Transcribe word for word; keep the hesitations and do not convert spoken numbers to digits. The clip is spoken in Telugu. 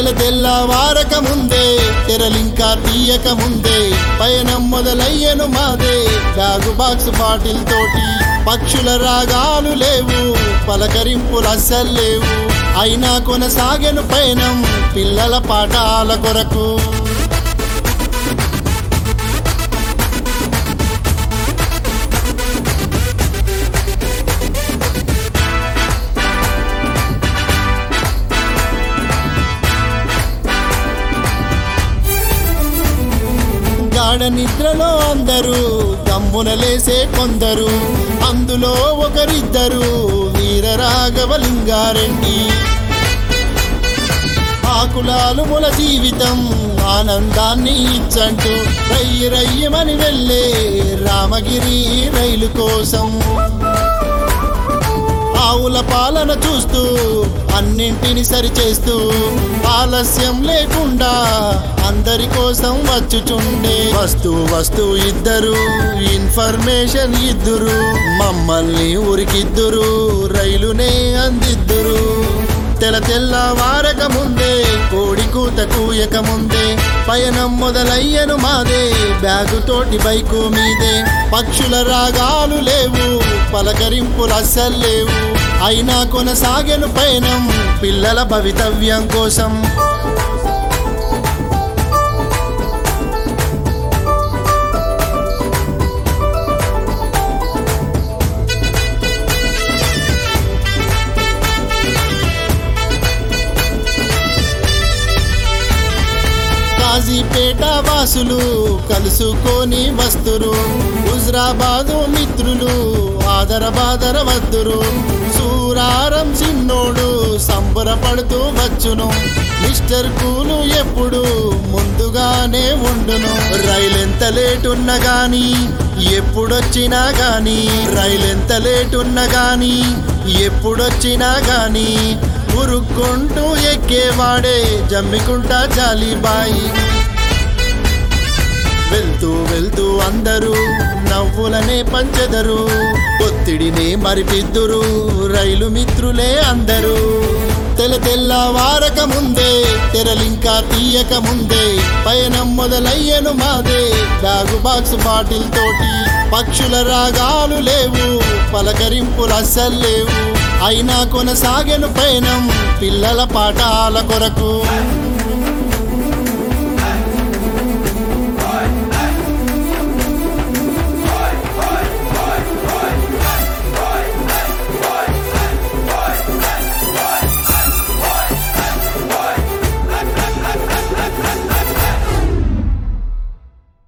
తెల తెల్లవారక ముందే తెరలింకా తీయక ముందే పయనం మొదలయ్యను మాదే బ్యాగు బాక్స్ బాటిల్ తోటి పక్షుల రాగాలు లేవు పలకరింపులు అస్సలు లేవు అయినా కొనసాగెను పయనం పిల్లల పాఠాల కొరకు గాఢ నిద్రలో అందరూ దమ్మున లేసే కొందరు అందులో ఒకరిద్దరు వీర రాఘవలింగారెడ్డి ఆకులాలుముల జీవితం ఆనందాన్ని ఇచ్చంటూ రయ్యి రయ్యమని వెళ్ళే రామగిరి రైలు కోసం ఆవుల పాలన చూస్తూ అన్నింటిని సరిచేస్తూ ఆలస్యం లేకుండా అందరి కోసం వచ్చుచుండే వస్తూ వస్తూ ఇద్దరు ఇన్ఫర్మేషన్ ఇద్దురు మమ్మల్ని ఊరికిద్దురు రైలునే అందిద్దురు తెల తెల్లవారక ముందే కోడి కూత కూయక ముందే పయనం మొదలయ్యను మాదే బ్యాగు తోటి బైకు మీదే పక్షుల రాగాలు లేవు పలకరింపులు అస్సలు లేవు అయినా కొనసాగెను పయనం పిల్లల భవితవ్యం కోసం కాజీపేట వాసులు కలుసుకొని వస్తురు హుజరాబాదు మిత్రులు ఆదరబాదర వద్దురు సూరారం చిన్నోడు సంబరపడుతూ వచ్చును మిస్టర్ కూలు ఎప్పుడు ముందుగానే ఉండును రైలెంత లేటున్నా గాని ఎప్పుడొచ్చినా గాని రైలెంత లేటున్నా గాని ఎప్పుడొచ్చినా గాని ఉరుక్కుంటూ ఎక్కేవాడే జమ్మికుంటా జాలిబాయి వెళ్తూ వెళ్తూ అందరూ నవ్వులనే పంచెదరు ఒత్తిడినే మరిపిద్దురు రైలు మిత్రులే అందరూ తెల తెల్లవారక ముందే తెరలింకా తీయక ముందే పయనం మొదలయ్యను మాదే బ్యాగు బాక్స్ బాటిల్ తోటి పక్షుల రాగాలు లేవు పలకరింపులు అస్సలు లేవు అయినా కొనసాగెను పయనం పిల్లల పాఠాల కొరకు